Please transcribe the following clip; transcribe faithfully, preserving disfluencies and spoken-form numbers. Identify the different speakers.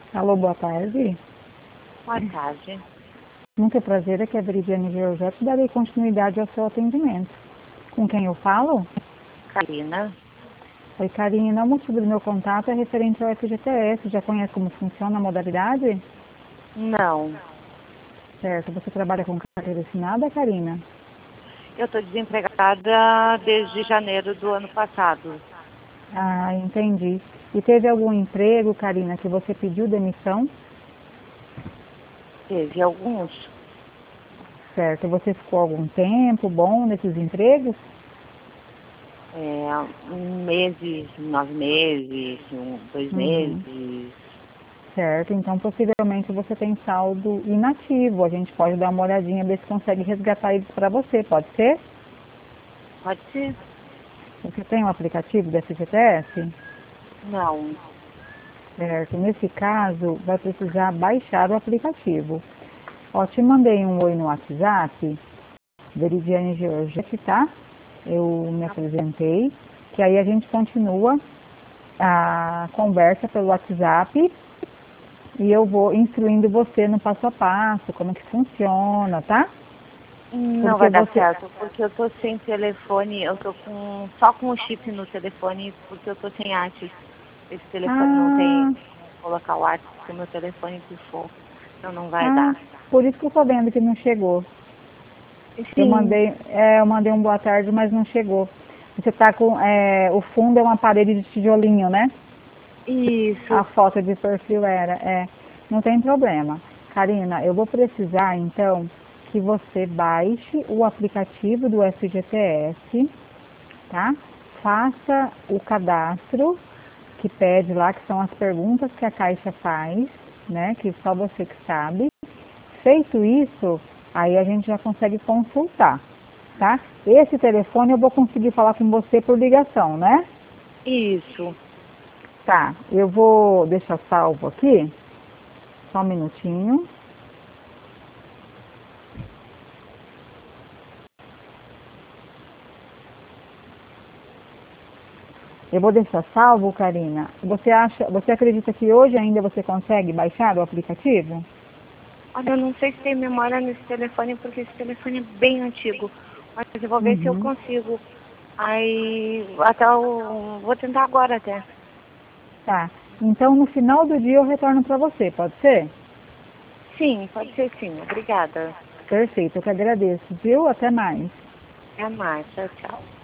Speaker 1: Alô, boa tarde.
Speaker 2: Boa tarde.
Speaker 1: Muito prazer, aqui é a Veridiane Georgette. Darei continuidade ao seu atendimento. Com quem eu falo?
Speaker 2: Karina.
Speaker 1: Oi, Karina. O motivo do meu contato é referente ao F G T S. Já conhece como funciona a modalidade?
Speaker 2: Não.
Speaker 1: Certo. Você trabalha com carteira assinada, Karina?
Speaker 2: Eu estou desempregada desde janeiro do ano passado.
Speaker 1: Ah, entendi. E teve algum emprego, Karina, que você pediu demissão?
Speaker 2: Teve alguns.
Speaker 1: Certo. Você ficou algum tempo bom nesses empregos?
Speaker 2: É, um meses, nove meses, um, dois
Speaker 1: Uhum.
Speaker 2: meses.
Speaker 1: Certo, então possivelmente você tem saldo inativo. A gente pode dar uma olhadinha, ver se consegue resgatar eles para você, pode ser?
Speaker 2: Pode ser?
Speaker 1: Você tem o aplicativo da F G T S?
Speaker 2: Não.
Speaker 1: Certo, nesse caso vai precisar baixar o aplicativo. Ó, te mandei um oi no WhatsApp, Veridiane Georgette, tá? Eu me apresentei, que aí a gente continua a conversa pelo WhatsApp e eu vou instruindo você no passo a passo, como que funciona, tá?
Speaker 2: Não
Speaker 1: Porque
Speaker 2: vai dar
Speaker 1: você...
Speaker 2: certo, porque eu tô sem telefone, eu tô com só com o chip no telefone, porque eu tô sem arte. Esse telefone não tem
Speaker 1: Ah,
Speaker 2: como colocar o arte, porque o meu telefone pifou. Então não vai
Speaker 1: ah,
Speaker 2: dar.
Speaker 1: por isso que eu tô vendo que não chegou. Eu
Speaker 2: Sim,
Speaker 1: mandei, é, eu mandei um boa tarde, mas não chegou. Você tá com, é, o fundo é uma parede de tijolinho, né? A
Speaker 2: isso.
Speaker 1: foto de perfil era, é, não tem problema. Karina, eu vou precisar então que você baixe o aplicativo do F G T S, tá? Faça o cadastro que pede lá, que são as perguntas que a Caixa faz, né? Que só você que sabe. Feito isso, aí a gente já consegue consultar, tá? Esse telefone eu vou conseguir falar com você por ligação, né?
Speaker 2: Isso.
Speaker 1: Tá, eu vou deixar salvo aqui, só um minutinho. Eu vou deixar salvo, Karina. Você acha, você acredita que hoje ainda você consegue baixar o aplicativo?
Speaker 2: Olha, eu não sei se tem memória nesse telefone, porque esse telefone é bem antigo. Mas eu vou ver se eu
Speaker 1: Uhum.
Speaker 2: consigo. Aí, até eu vou tentar agora até.
Speaker 1: Tá. Então no final do dia eu retorno para você, pode ser?
Speaker 2: Sim, pode ser sim. Obrigada.
Speaker 1: Perfeito, eu que agradeço, viu? Até mais.
Speaker 2: Até mais. Tchau, tchau.